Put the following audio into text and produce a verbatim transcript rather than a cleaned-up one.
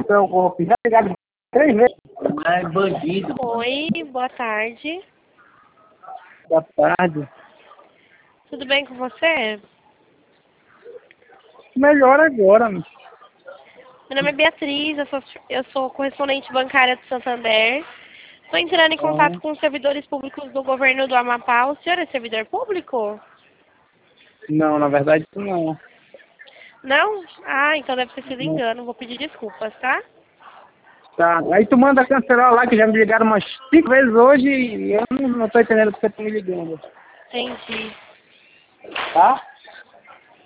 preocupe. Já ligaram três vezes. Mas bandido. Oi, boa tarde. Boa tarde. Tudo bem com você? Melhor agora, meu. Meu nome é Beatriz, eu sou, eu sou correspondente bancária do Santander. Estou entrando em contato com os servidores públicos do governo do Amapá. O senhor é servidor público? Não, na verdade não. Não? Ah, então deve ter sido engano. Vou pedir desculpas, tá? Tá. Aí tu manda cancelar lá, que já me ligaram umas cinco vezes hoje e eu não, não tô entendendo porque tu me ligando. Entendi. Tá?